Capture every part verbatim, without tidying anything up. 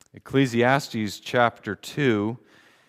Ecclesiastes chapter two,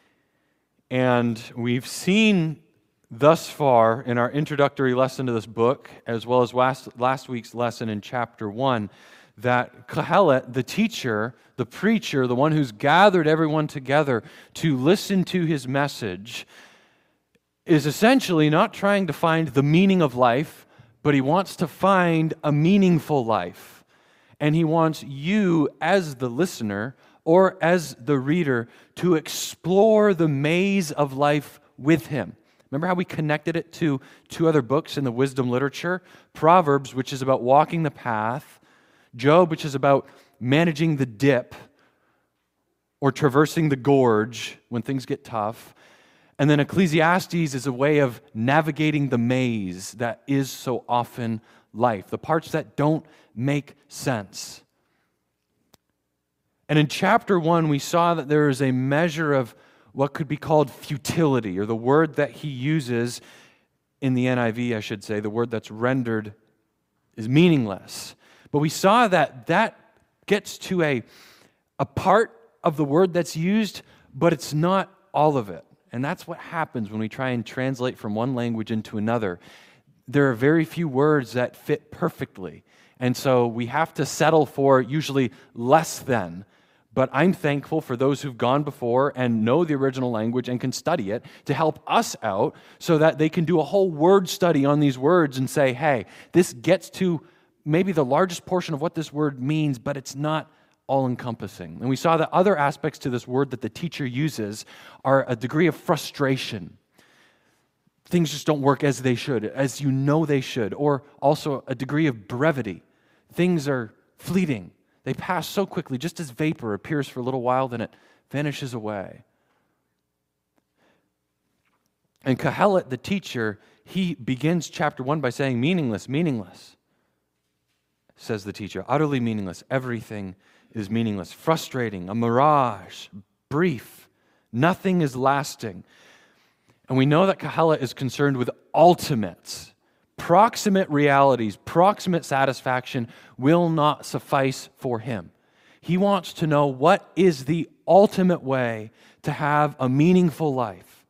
and we've seen thus far in our introductory lesson to this book, as well as last, last week's lesson in chapter one, that Kohelet, the teacher, the preacher, the one who's gathered everyone together to listen to his message, is essentially not trying to find the meaning of life, but he wants to find a meaningful life. And he wants you as the listener or as the reader to explore the maze of life with him. Remember how we connected it to two other books in the wisdom literature? Proverbs, which is about walking the path. Job, which is about managing the dip or traversing the gorge when things get tough. And then Ecclesiastes is a way of navigating the maze that is so often life, the parts that don't make sense. And in chapter one, we saw that there is a measure of what could be called futility, or the word that he uses in the N I V, I should say, the word that's rendered is meaningless. But we saw that that gets to a, a part of the word that's used, but it's not all of it. And that's what happens when we try and translate from one language into another. There are very few words that fit perfectly. And so we have to settle for usually less than. But I'm thankful for those who've gone before and know the original language and can study it to help us out so that they can do a whole word study on these words and say, hey, this gets to maybe the largest portion of what this word means, but it's not all-encompassing. And we saw that other aspects to this word that the teacher uses are a degree of frustration. Things just don't work as they should, as you know they should, or also a degree of brevity. Things are fleeting. They pass so quickly, just as vapor appears for a little while, then it vanishes away. And Kohelet, the teacher, he begins chapter one by saying, meaningless, meaningless, says the teacher, utterly meaningless. Everything is meaningless, frustrating, a mirage, brief. Nothing is lasting. And we know that Kohelet is concerned with ultimates. Proximate realities, proximate satisfaction will not suffice for him. He wants to know what is the ultimate way to have a meaningful life.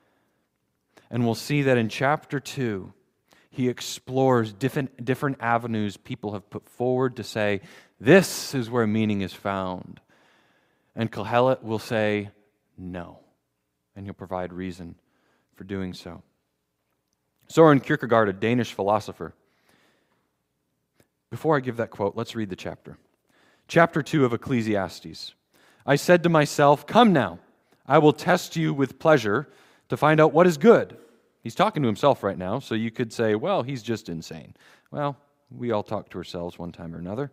And we'll see that in chapter two, he explores different, different avenues people have put forward to say, this is where meaning is found. And Kohelet will say, no. And he'll provide reason for doing so. Soren Kierkegaard, a Danish philosopher. Before I give that quote, let's read the chapter. Chapter two of Ecclesiastes. I said to myself, come now, I will test you with pleasure to find out what is good. He's talking to himself right now, so you could say, well, he's just insane. Well, we all talk to ourselves one time or another.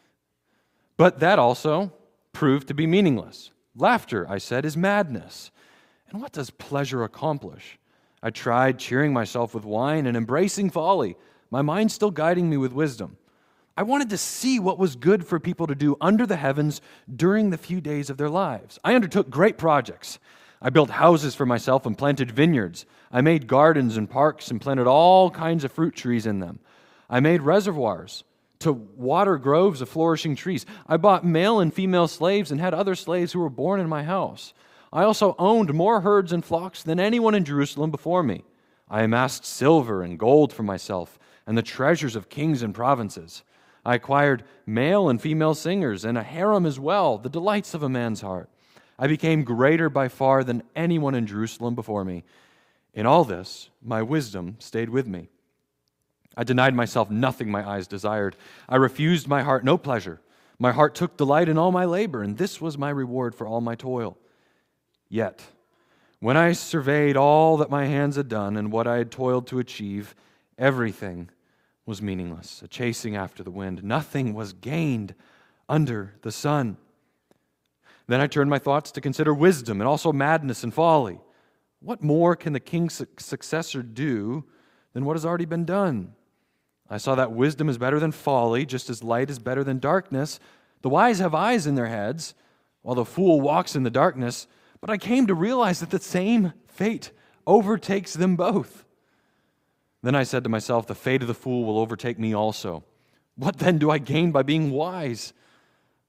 But that also proved to be meaningless. Laughter, I said, is madness. And what does pleasure accomplish? I tried cheering myself with wine and embracing folly, my mind still guiding me with wisdom. I wanted to see what was good for people to do under the heavens during the few days of their lives. I undertook great projects. I built houses for myself and planted vineyards. I made gardens and parks and planted all kinds of fruit trees in them. I made reservoirs to water groves of flourishing trees. I bought male and female slaves and had other slaves who were born in my house. I also owned more herds and flocks than anyone in Jerusalem before me. I amassed silver and gold for myself and the treasures of kings and provinces. I acquired male and female singers and a harem as well, the delights of a man's heart. I became greater by far than anyone in Jerusalem before me. In all this, my wisdom stayed with me. I denied myself nothing my eyes desired. I refused my heart no pleasure. My heart took delight in all my labor, and this was my reward for all my toil. Yet, when I surveyed all that my hands had done and what I had toiled to achieve, everything was meaningless, a chasing after the wind. Nothing was gained under the sun. Then I turned my thoughts to consider wisdom and also madness and folly. What more can the king's successor do than what has already been done? I saw that wisdom is better than folly, just as light is better than darkness. The wise have eyes in their heads, while the fool walks in the darkness. But I came to realize that the same fate overtakes them both. Then I said to myself, the fate of the fool will overtake me also. What then do I gain by being wise?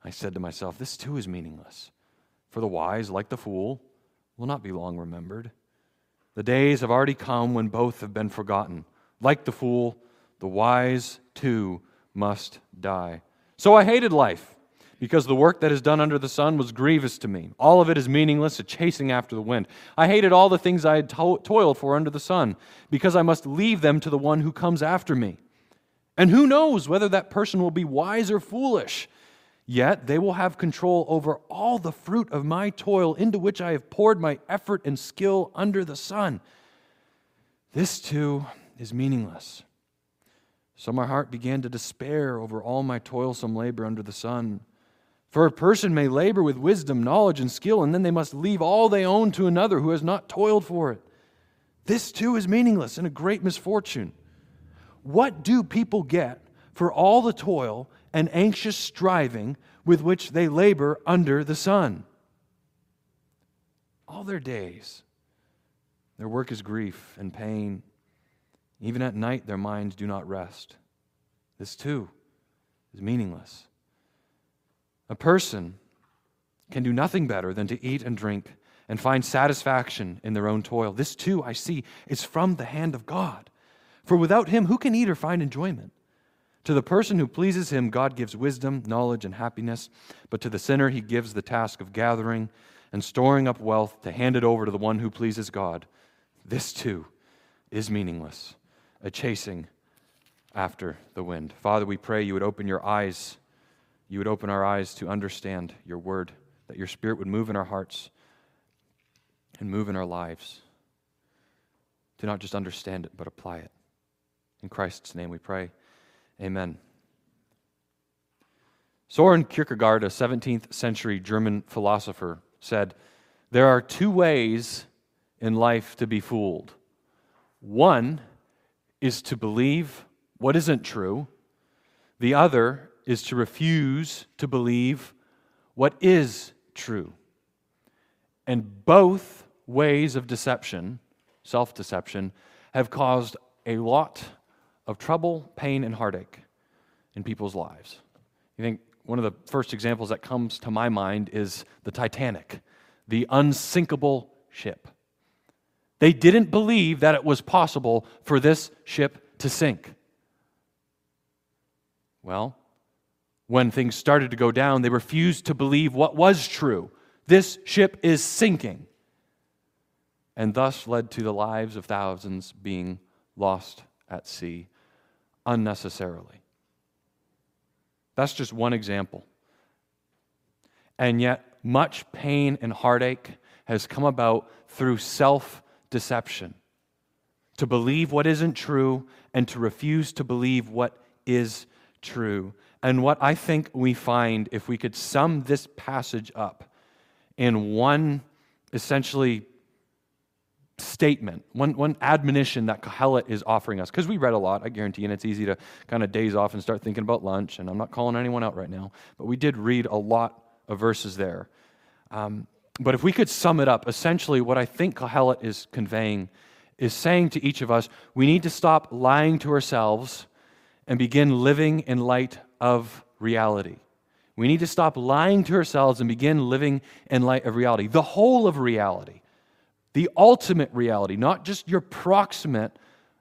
I said to myself, this too is meaningless. For the wise, like the fool, will not be long remembered. The days have already come when both have been forgotten. Like the fool, the wise too must die. So I hated life, because the work that is done under the sun was grievous to me. All of it is meaningless, a chasing after the wind. I hated all the things I had to- toiled for under the sun, because I must leave them to the one who comes after me. And who knows whether that person will be wise or foolish? Yet they will have control over all the fruit of my toil into which I have poured my effort and skill under the sun. This too is meaningless. So my heart began to despair over all my toilsome labor under the sun. For a person may labor with wisdom, knowledge, and skill, and then they must leave all they own to another who has not toiled for it. This too is meaningless and a great misfortune. What do people get for all the toil and anxious striving with which they labor under the sun? All their days, their work is grief and pain. Even at night, their minds do not rest. This too is meaningless. A person can do nothing better than to eat and drink and find satisfaction in their own toil. This too, I see, is from the hand of God. For without Him, who can eat or find enjoyment? To the person who pleases Him, God gives wisdom, knowledge, and happiness. But to the sinner, He gives the task of gathering and storing up wealth to hand it over to the one who pleases God. This too is meaningless, a chasing after the wind. Father, we pray you would open your eyes, you would open our eyes to understand your word, that your Spirit would move in our hearts and move in our lives, to not just understand it, but apply it. In Christ's name we pray. Amen. Soren Kierkegaard, a seventeenth century German philosopher, said, "There are two ways in life to be fooled. One is to believe what isn't true. The other is to refuse to believe what is true." And both ways of deception, self-deception, have caused a lot of trouble, pain, and heartache in people's lives. You think one of the first examples that comes to my mind is the Titanic, the unsinkable ship. They didn't believe that it was possible for this ship to sink. Well, when things started to go down, they refused to believe what was true. This ship is sinking. And thus led to the lives of thousands being lost at sea unnecessarily. That's just one example. And yet, much pain and heartache has come about through self-deception. To believe what isn't true and to refuse to believe what is true. And what I think we find, if we could sum this passage up in one essentially statement, one, one admonition that Kohelet is offering us, because we read a lot, I guarantee, and it's easy to kind of daze off and start thinking about lunch, and I'm not calling anyone out right now, but we did read a lot of verses there. Um, but if we could sum it up, essentially what I think Kohelet is conveying is saying to each of us, we need to stop lying to ourselves and begin living in light of reality. We need to stop lying to ourselves and begin living in light of reality, the whole of reality. The ultimate reality, not just your proximate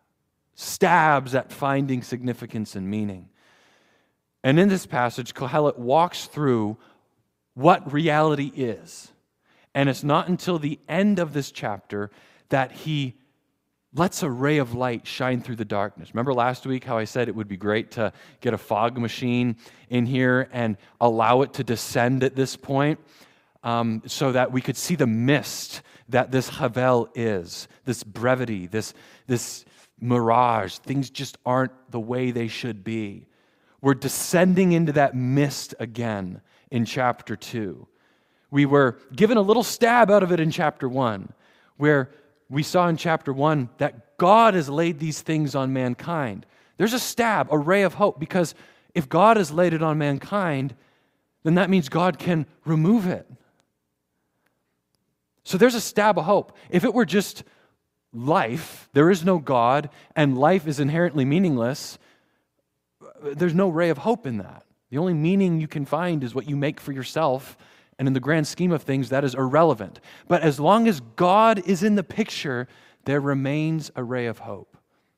stabs at finding significance and meaning. And in this passage, Kohelet walks through what reality is. And it's not until the end of this chapter that he lets a ray of light shine through the darkness. Remember last week how I said it would be great to get a fog machine in here and allow it to descend at this point um, so that we could see the mist that this Havel is, this brevity, this, this mirage. Things just aren't the way they should be. We're descending into that mist again in chapter two. We were given a little stab out of it in chapter one, where we saw in chapter one that God has laid these things on mankind. There's a stab, a ray of hope, because if God has laid it on mankind, then that means God can remove it. So there's a stab of hope. If it were just life, there is no God, and life is inherently meaningless, there's no ray of hope in that. The only meaning you can find is what you make for yourself, and in the grand scheme of things, that is irrelevant. But as long as God is in the picture, there remains a ray of hope.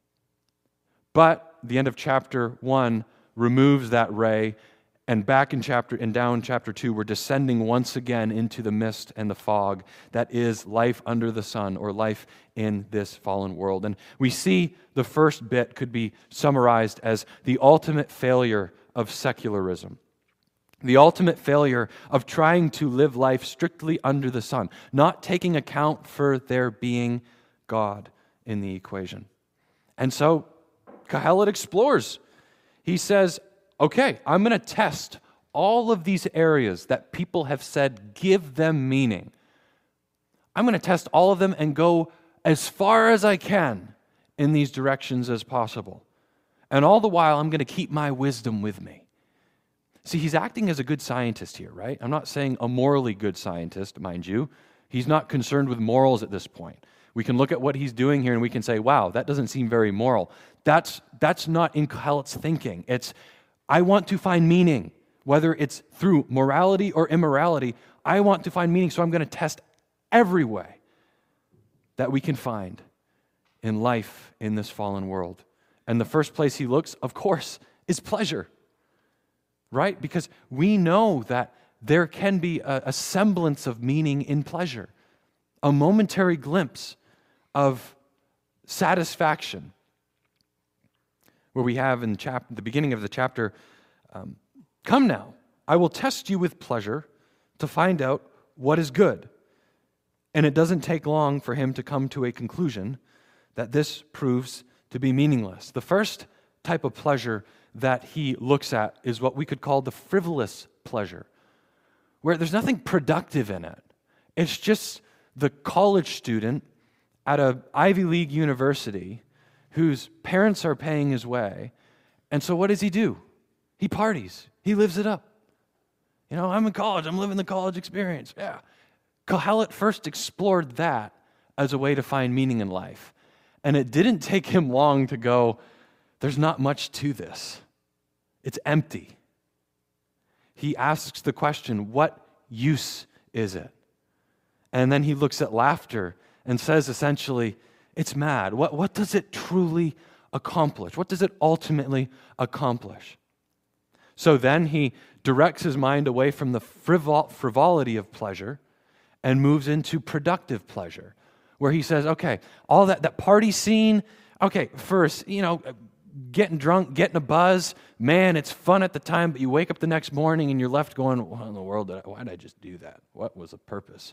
But the end of chapter one removes that ray, and back in chapter and down chapter two, we're descending once again into the mist and the fog that is life under the sun, or life in this fallen world. And we see the first bit could be summarized as the ultimate failure of secularism. The ultimate failure of trying to live life strictly under the sun, not taking account for there being God in the equation. And so Kohelet explores. He says, okay, I'm going to test all of these areas that people have said give them meaning. I'm going to test all of them and go as far as I can in these directions as possible. And all the while, I'm going to keep my wisdom with me. See, he's acting as a good scientist here, right? I'm not saying a morally good scientist, mind you. He's not concerned with morals at this point. We can look at what he's doing here and we can say, wow, that doesn't seem very moral. That's, that's not in Kohelet's thinking. It's, I want to find meaning, whether it's through morality or immorality. I want to find meaning, so I'm going to test every way that we can find in life in this fallen world. And the first place he looks, of course, is pleasure. Right? Because we know that there can be a, a semblance of meaning in pleasure, a momentary glimpse of satisfaction, where we have in chap- the beginning of the chapter, um, come now, I will test you with pleasure to find out what is good. And it doesn't take long for him to come to a conclusion that this proves to be meaningless. The first type of pleasure that he looks at is what we could call the frivolous pleasure, where there's nothing productive in it. It's just the college student at an Ivy League university whose parents are paying his way. And so what does he do? He parties. He lives it up. You know, I'm in college. I'm living the college experience. Yeah. Kohelet first explored that as a way to find meaning in life. And it didn't take him long to go, there's not much to this. It's empty. He asks the question, what use is it? And then he looks at laughter and says essentially, it's mad. What, what does it truly accomplish? What does it ultimately accomplish? So then he directs his mind away from the frivol- frivolity of pleasure and moves into productive pleasure, where he says, okay, all that, that party scene, okay, first, you know, getting drunk, getting a buzz, man, it's fun at the time, but you wake up the next morning and you're left going, what in the world, did I, why did I just do that? What was the purpose?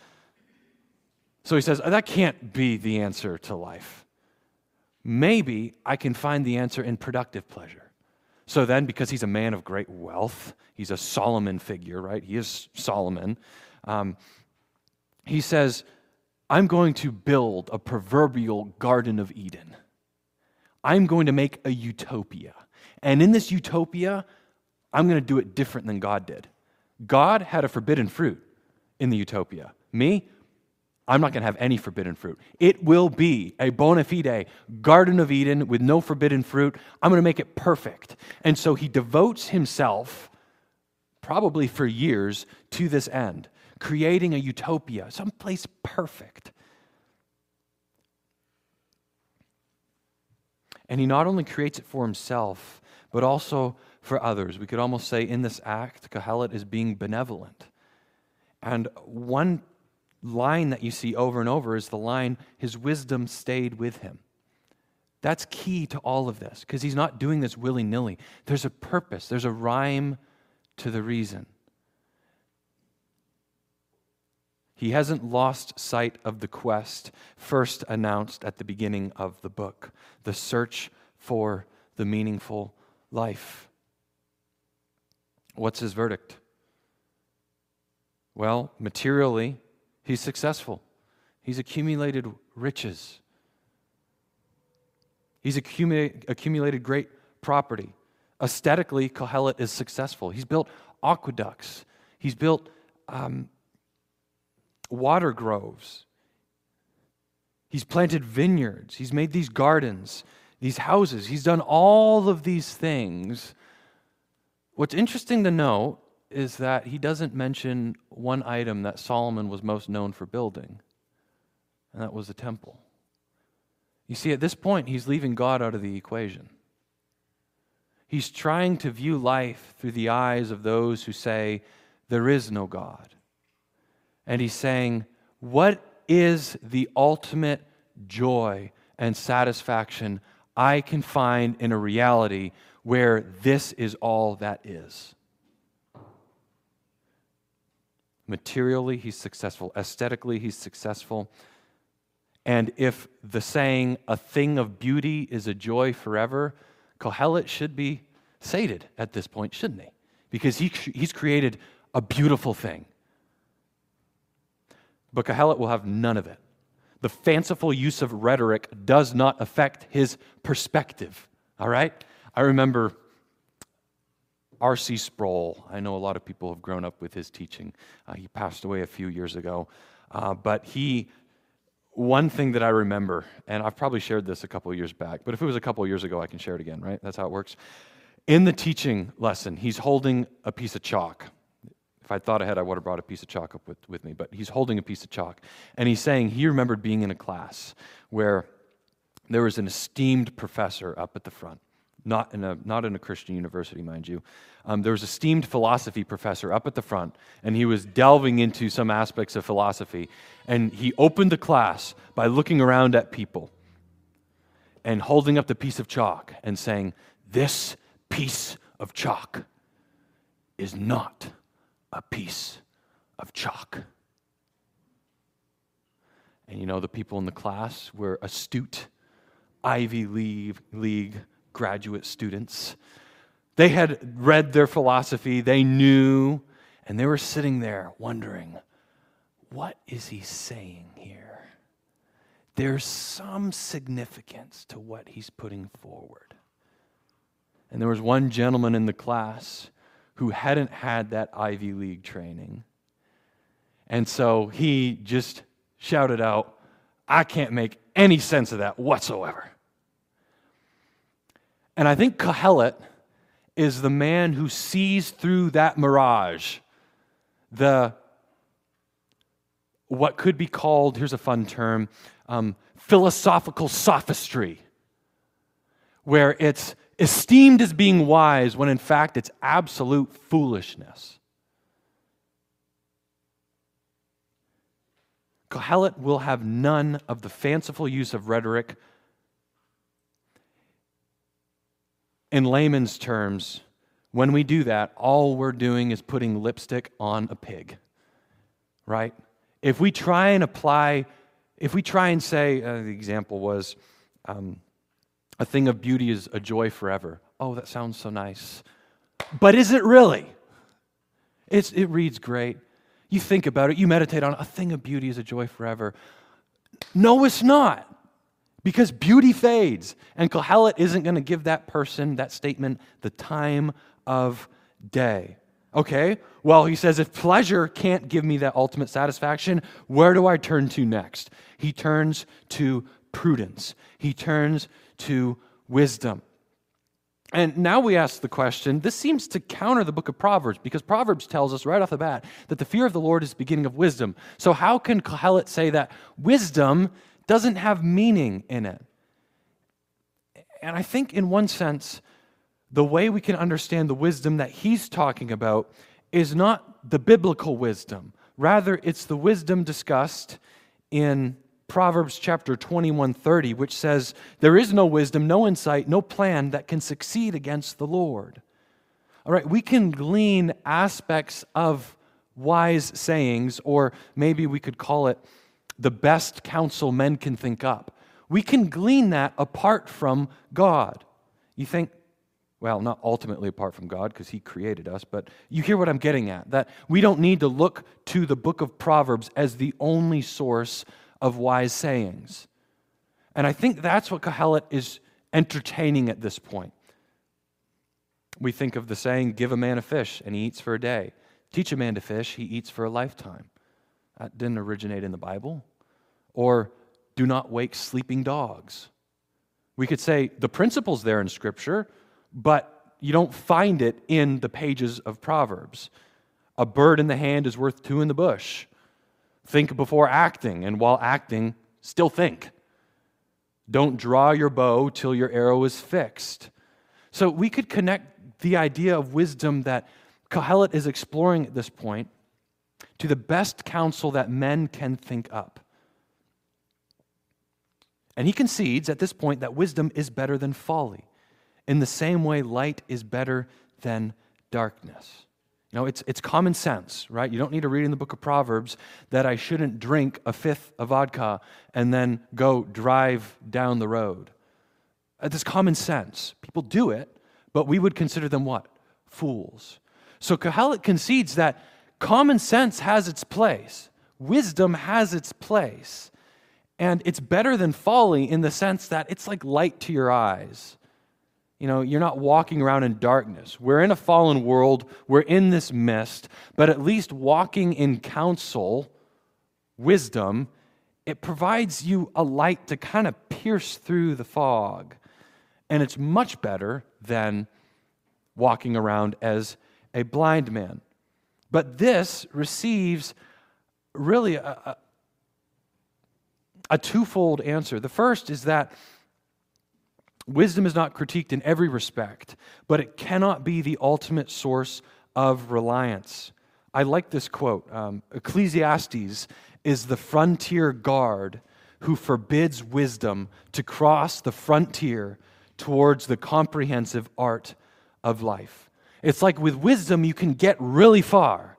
So he says, that can't be the answer to life. Maybe I can find the answer in productive pleasure. So then, because he's a man of great wealth, he's a Solomon figure, right? He is Solomon. Um, he says, I'm going to build a proverbial Garden of Eden. I'm going to make a utopia. And in this utopia, I'm going to do it different than God did. God had a forbidden fruit in the utopia. Me, I'm not going to have any forbidden fruit. It will be a bona fide Garden of Eden with no forbidden fruit. I'm going to make it perfect. And so he devotes himself, probably for years, to this end, creating a utopia, someplace perfect. And he not only creates it for himself, but also for others. We could almost say in this act, Kohelet is being benevolent. And one line that you see over and over is the line, his wisdom stayed with him. That's key to all of this, because he's not doing this willy-nilly. There's a purpose. There's a rhyme to the reason. He hasn't lost sight of the quest first announced at the beginning of the book, the search for the meaningful life. What's his verdict? Well, materially, he's successful. He's accumulated riches. He's accumulated, accumulated great property. Aesthetically, Kohelet is successful. He's built aqueducts. He's built um, water groves. He's planted vineyards. He's made these gardens, these houses. He's done all of these things What's interesting to note is that he doesn't mention one item that Solomon was most known for building, and that was the temple. You see, at this point, he's leaving God out of the equation. He's trying to view life through the eyes of those who say, there is no God. And he's saying, what is the ultimate joy and satisfaction I can find in a reality where this is all that is? Materially, he's successful. Aesthetically, he's successful. And if the saying, a thing of beauty is a joy forever, Kohelet should be sated at this point, shouldn't he? Because he, he's created a beautiful thing. But Kohelet will have none of it. The fanciful use of rhetoric does not affect his perspective, all right? I remember R C Sproul. I know a lot of people have grown up with his teaching. Uh, he passed away a few years ago. Uh, but he, one thing that I remember, and I've probably shared this a couple of years back, but if it was a couple of years ago, I can share it again, right? That's how it works. In the teaching lesson, he's holding a piece of chalk. If I thought ahead, I would have brought a piece of chalk up with, with me, but he's holding a piece of chalk. And he's saying he remembered being in a class where there was an esteemed professor up at the front. Not in a not in a Christian university, mind you. Um, there was a esteemed philosophy professor up at the front, and he was delving into some aspects of philosophy. And he opened the class by looking around at people and holding up the piece of chalk and saying, "This piece of chalk is not a piece of chalk." And you know, the people in the class were astute Ivy League, League graduate students. They had read their philosophy, they knew, and they were sitting there wondering, what is he saying here? There's some significance to what he's putting forward. And there was one gentleman in the class who hadn't had that Ivy League training. And so he just shouted out, "I can't make any sense of that whatsoever." And I think Kohelet is the man who sees through that mirage, the what could be called, here's a fun term, um, philosophical sophistry, where it's esteemed as being wise when in fact it's absolute foolishness. Kohelet will have none of the fanciful use of rhetoric. In layman's terms, when we do that, all we're doing is putting lipstick on a pig, right? If we try and apply, if we try and say, uh, the example was, um, a thing of beauty is a joy forever. Oh, that sounds so nice. But is it really? It's, it reads great. You think about it, you meditate on it, a thing of beauty is a joy forever. No, it's not. Because beauty fades, and Kohelet isn't going to give that person, that statement, the time of day. Okay, well, he says, if pleasure can't give me that ultimate satisfaction, where do I turn to next? He turns to prudence. He turns to wisdom. And now we ask the question, this seems to counter the book of Proverbs, because Proverbs tells us right off the bat that the fear of the Lord is the beginning of wisdom. So how can Kohelet say that wisdom doesn't have meaning in it? And I think in one sense, the way we can understand the wisdom that he's talking about is not the biblical wisdom. Rather, it's the wisdom discussed in Proverbs chapter twenty-one thirty, which says, there is no wisdom, no insight, no plan that can succeed against the Lord. All right, we can glean aspects of wise sayings, or maybe we could call it the best counsel men can think up. We can glean that apart from God. You think, well, not ultimately apart from God, because He created us, but you hear what I'm getting at, that we don't need to look to the book of Proverbs as the only source of wise sayings. And I think that's what Kohelet is entertaining at this point. We think of the saying, give a man a fish and he eats for a day. Teach a man to fish, he eats for a lifetime. That didn't originate in the Bible. Or do not wake sleeping dogs. We could say the principle's there in Scripture, but you don't find it in the pages of Proverbs. A bird in the hand is worth two in the bush. Think before acting, and while acting, still think. Don't draw your bow till your arrow is fixed. So we could connect the idea of wisdom that Kohelet is exploring at this point to the best counsel that men can think up. And he concedes at this point that wisdom is better than folly. In the same way, light is better than darkness. You know, it's, it's common sense, right? You don't need to read in the book of Proverbs that I shouldn't drink a fifth of vodka and then go drive down the road. It's common sense. People do it, but we would consider them what? Fools. So Kohelet concedes that common sense has its place. Wisdom has its place. And it's better than folly in the sense that it's like light to your eyes. You know, you're not walking around in darkness. We're in a fallen world. We're in this mist. But at least walking in counsel, wisdom, it provides you a light to kind of pierce through the fog. And it's much better than walking around as a blind man. But this receives really a, a, a twofold answer. The first is that wisdom is not critiqued in every respect, but it cannot be the ultimate source of reliance. I like this quote. Um, Ecclesiastes is the frontier guard who forbids wisdom to cross the frontier towards the comprehensive art of life. It's like with wisdom, you can get really far,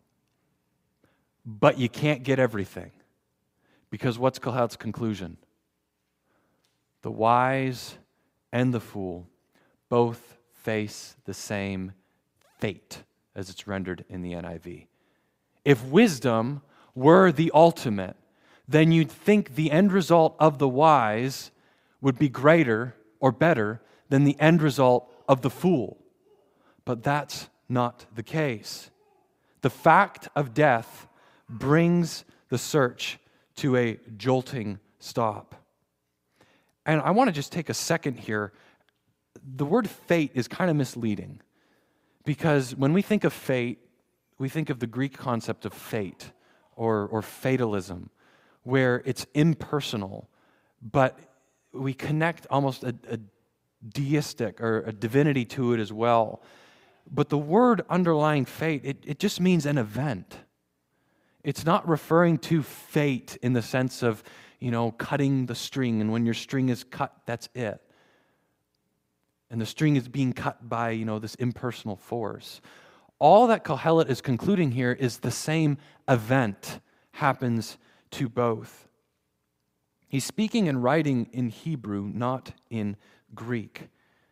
but you can't get everything. Because what's Kohelet's conclusion? The wise and the fool both face the same fate, as it's rendered in the N I V. If wisdom were the ultimate, then you'd think the end result of the wise would be greater or better than the end result of the fool. But that's not the case. The fact of death brings the search to a jolting stop. And I want to just take a second here. The word fate is kind of misleading because when we think of fate, we think of the Greek concept of fate or, or fatalism, where it's impersonal, but we connect almost a, a deistic or a divinity to it as well. But the word underlying fate, it, it just means an event. It's not referring to fate in the sense of, you know, cutting the string, and when your string is cut, that's it. And the string is being cut by, you know, this impersonal force. All that Kohelet is concluding here is the same event happens to both. He's speaking and writing in Hebrew, not in Greek.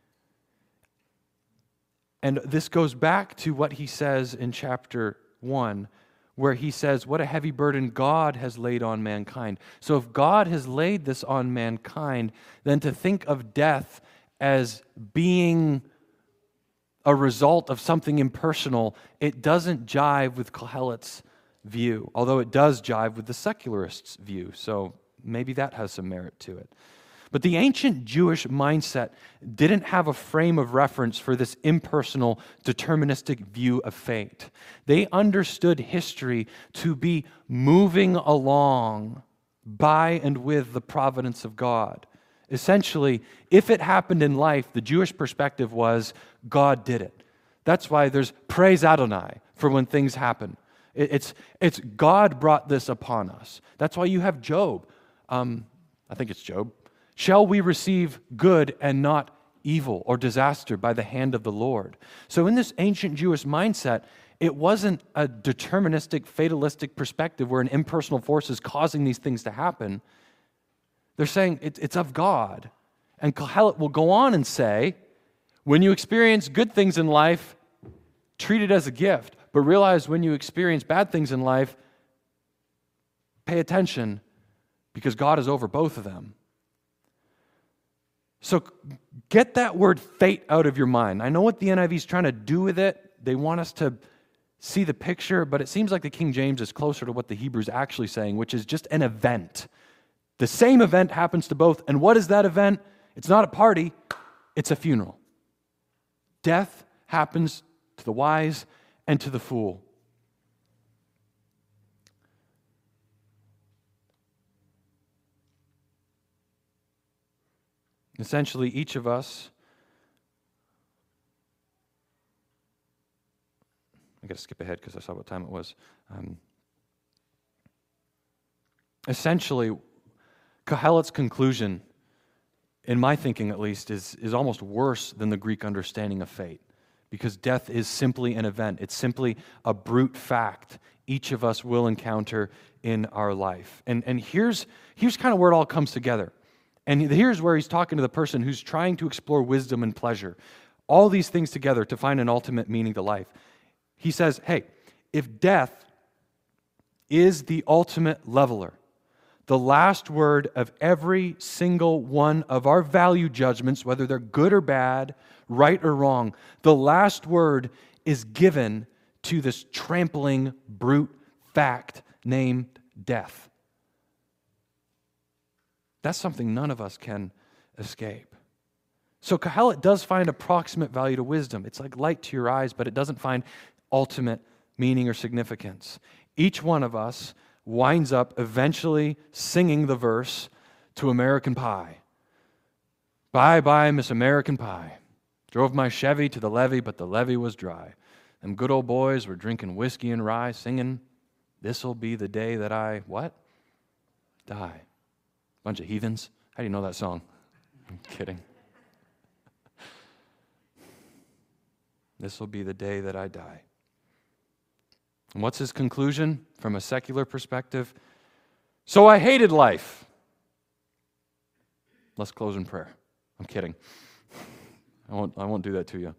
And this goes back to what he says in chapter one, where he says, what a heavy burden God has laid on mankind. So if God has laid this on mankind, then to think of death as being a result of something impersonal, it doesn't jive with Kohelet's view, although it does jive with the secularists' view. So maybe that has some merit to it. But the ancient Jewish mindset didn't have a frame of reference for this impersonal, deterministic view of fate. They understood history to be moving along by and with the providence of God. Essentially, if it happened in life, the Jewish perspective was God did it. That's why there's praise Adonai for when things happen. It's, it's God brought this upon us. That's why you have Job. Um, I think it's Job. Shall we receive good and not evil or disaster by the hand of the Lord? So in this ancient Jewish mindset, it wasn't a deterministic, fatalistic perspective where an impersonal force is causing these things to happen. They're saying it, it's of God. And Kohelet will go on and say, when you experience good things in life, treat it as a gift. But realize when you experience bad things in life, pay attention because God is over both of them. So get that word fate out of your mind. I know what the N I V is trying to do with it. They want us to see the picture, but it seems like the King James is closer to what the Hebrew is actually saying, which is just an event. The same event happens to both. And what is that event? It's not a party, it's a funeral. Death happens to the wise and to the fool. Essentially, each of us, I got to skip ahead because I saw what time it was. Um, essentially, Kohelet's conclusion, in my thinking at least, is, is almost worse than the Greek understanding of fate, because death is simply an event. It's simply a brute fact each of us will encounter in our life. And, and here's, here's kind of where it all comes together. And here's where he's talking to the person who's trying to explore wisdom and pleasure. All these things together to find an ultimate meaning to life. He says, hey, if death is the ultimate leveler, the last word of every single one of our value judgments, whether they're good or bad, right or wrong, the last word is given to this trampling brute fact named death. That's something none of us can escape. So Kohelet does find approximate value to wisdom. It's like light to your eyes, but it doesn't find ultimate meaning or significance. Each one of us winds up eventually singing the verse to American Pie. Bye, bye, Miss American Pie. Drove my Chevy to the levee, but the levee was dry. Them good old boys were drinking whiskey and rye, singing, this'll be the day that I, what? Die. Bunch of heathens. How do you know that song? I'm kidding. This will be the day that I die. And what's his conclusion from a secular perspective? So I hated life. Let's close in prayer. I'm kidding. I won't, I won't do that to you.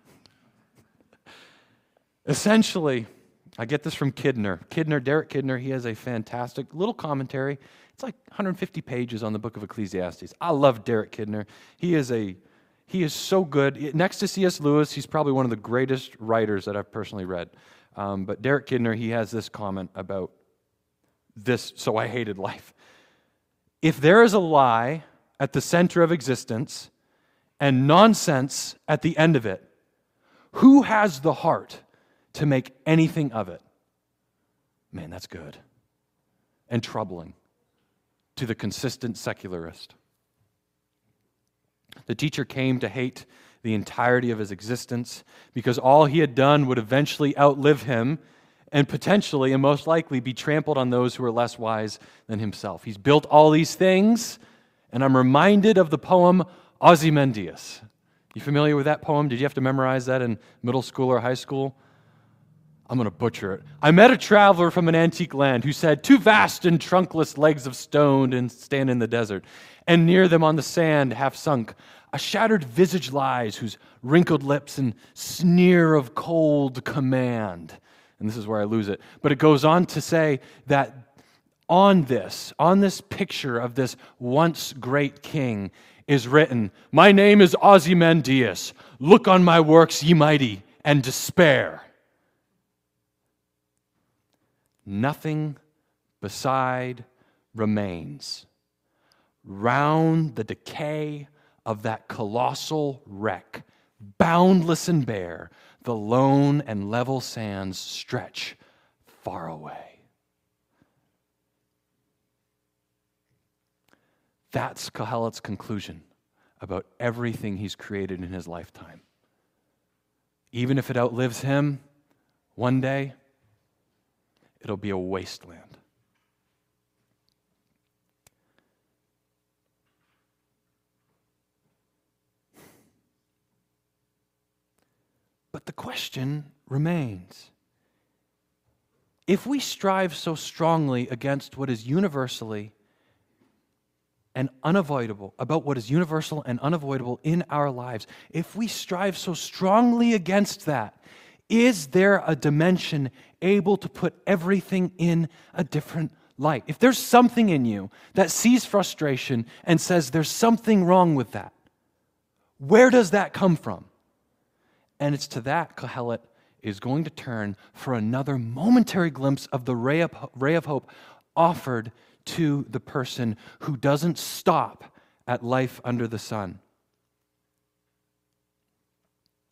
Essentially, I get this from Kidner. Kidner, Derek Kidner, he has a fantastic little commentary. It's like one hundred fifty pages on the book of Ecclesiastes. I love Derek Kidner. He is a he is so good. Next to C S Lewis, he's probably one of the greatest writers that I've personally read. Um, but Derek Kidner, he has this comment about this, so I hated life. If there is a lie at the center of existence and nonsense at the end of it, who has the heart to make anything of it? Man, that's good. And troubling to the consistent secularist. The teacher came to hate the entirety of his existence because all he had done would eventually outlive him and potentially and most likely be trampled on those who are less wise than himself. He's built all these things, and I'm reminded of the poem Ozymandias. You familiar with that poem? Did you have to memorize that in middle school or high school? I'm going to butcher it. I met a traveler from an antique land who said, two vast and trunkless legs of stone and stand in the desert, and near them on the sand, half sunk, a shattered visage lies, whose wrinkled lips and sneer of cold command. And this is where I lose it. But it goes on to say that on this, on this picture of this once great king is written, my name is Ozymandias. Look on my works, ye mighty, and despair. Nothing beside remains. Round the decay of that colossal wreck, boundless and bare, the lone and level sands stretch far away. That's Kohelet's conclusion about everything he's created in his lifetime. Even if it outlives him, one day, it'll be a wasteland. But the question remains. If we strive so strongly against what is universally and unavoidable, about what is universal and unavoidable in our lives, if we strive so strongly against that, is there a dimension able to put everything in a different light? If there's something in you that sees frustration and says there's something wrong with that, where does that come from? And it's to that Kohelet is going to turn for another momentary glimpse of the ray of, ray of hope offered to the person who doesn't stop at life under the sun.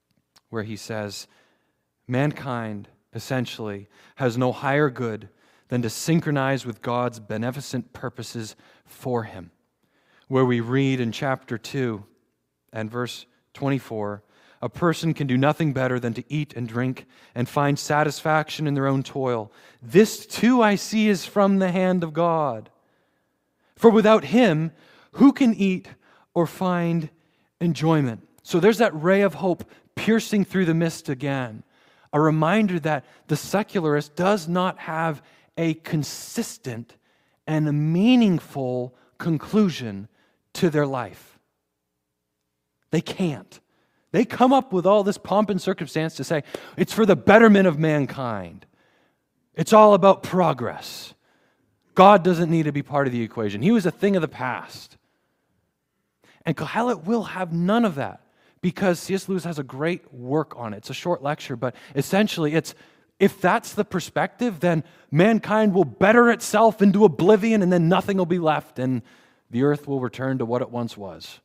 where he says, mankind essentially has no higher good than to synchronize with God's beneficent purposes for him. Where we read in chapter two and verse twenty-four, a person can do nothing better than to eat and drink and find satisfaction in their own toil. This too I see is from the hand of God. For without him, who can eat or find enjoyment? So there's that ray of hope piercing through the mist again. A reminder that the secularist does not have a consistent and a meaningful conclusion to their life. They can't. They come up with all this pomp and circumstance to say, it's for the betterment of mankind. It's all about progress. God doesn't need to be part of the equation. He was a thing of the past. And Kohelet will have none of that, because C S Lewis has a great work on it. It's a short lecture, but essentially it's, if that's the perspective, then mankind will better itself into oblivion, and then nothing will be left, and the earth will return to what it once was.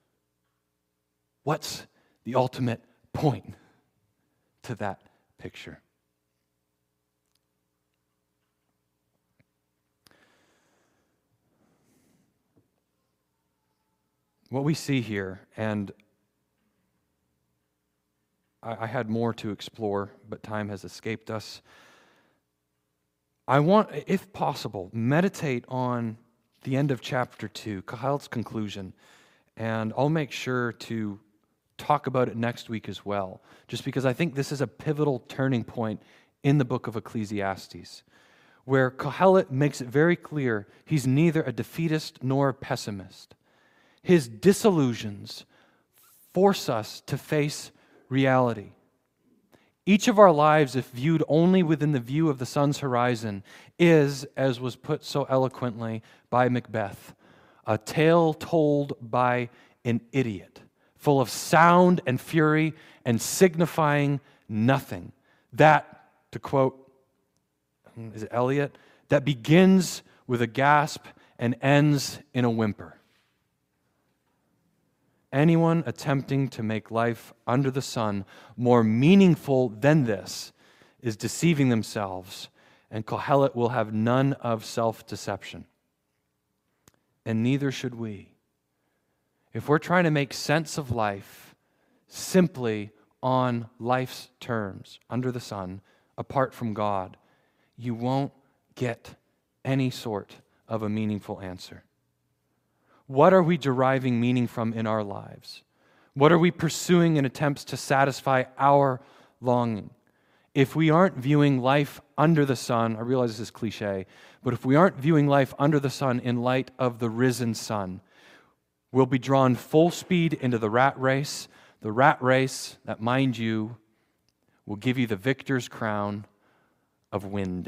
What's the ultimate point to that picture? What we see here, and I, I had more to explore, but time has escaped us. I want, if possible, meditate on the end of chapter two, Kohelet's conclusion, and I'll make sure to talk about it next week as well, just because I think this is a pivotal turning point in the book of Ecclesiastes, where Kohelet makes it very clear he's neither a defeatist nor a pessimist. His disillusions force us to face reality. Each of our lives, if viewed only within the view of the sun's horizon, is, as was put so eloquently by Macbeth, a tale told by an idiot, full of sound and fury and signifying nothing. That, to quote, is it Eliot, that begins with a gasp and ends in a whimper. Anyone attempting to make life under the sun more meaningful than this is deceiving themselves, and Kohelet will have none of self-deception. And neither should we. If we're trying to make sense of life simply on life's terms, under the sun, apart from God, you won't get any sort of a meaningful answer. What are we deriving meaning from in our lives? What are we pursuing in attempts to satisfy our longing? If we aren't viewing life under the sun, I realize this is cliche, but if we aren't viewing life under the sun in light of the risen sun, we'll be drawn full speed into the rat race, the rat race that, mind you, will give you the victor's crown of wind.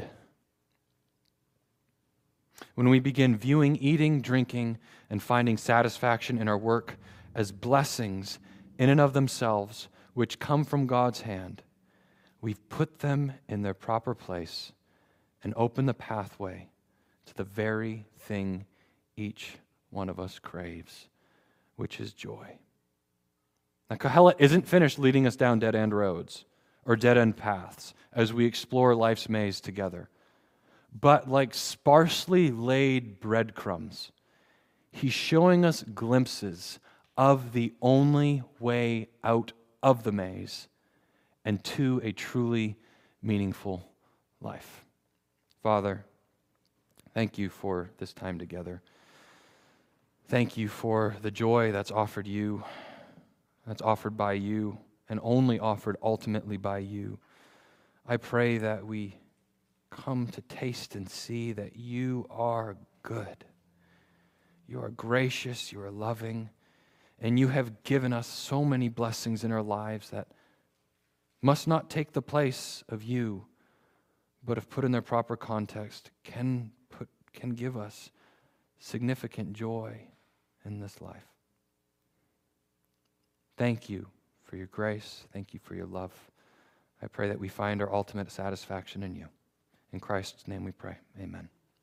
When we begin viewing eating, drinking, and finding satisfaction in our work as blessings in and of themselves, which come from God's hand, we've put them in their proper place and opened the pathway to the very thing each one of us craves, which is joy. Now, Kohelet isn't finished leading us down dead-end roads or dead-end paths as we explore life's maze together. But like sparsely laid breadcrumbs, he's showing us glimpses of the only way out of the maze and to a truly meaningful life. Father, thank you for this time together. Thank you for the joy that's offered you, that's offered by you, and only offered ultimately by you. I pray that we come to taste and see that you are good. You are gracious, you are loving, and you have given us so many blessings in our lives that must not take the place of you, but if put in their proper context, can put can give us significant joy in this life. Thank you for your grace. Thank you for your love. I pray that we find our ultimate satisfaction in you. In Christ's name we pray. Amen.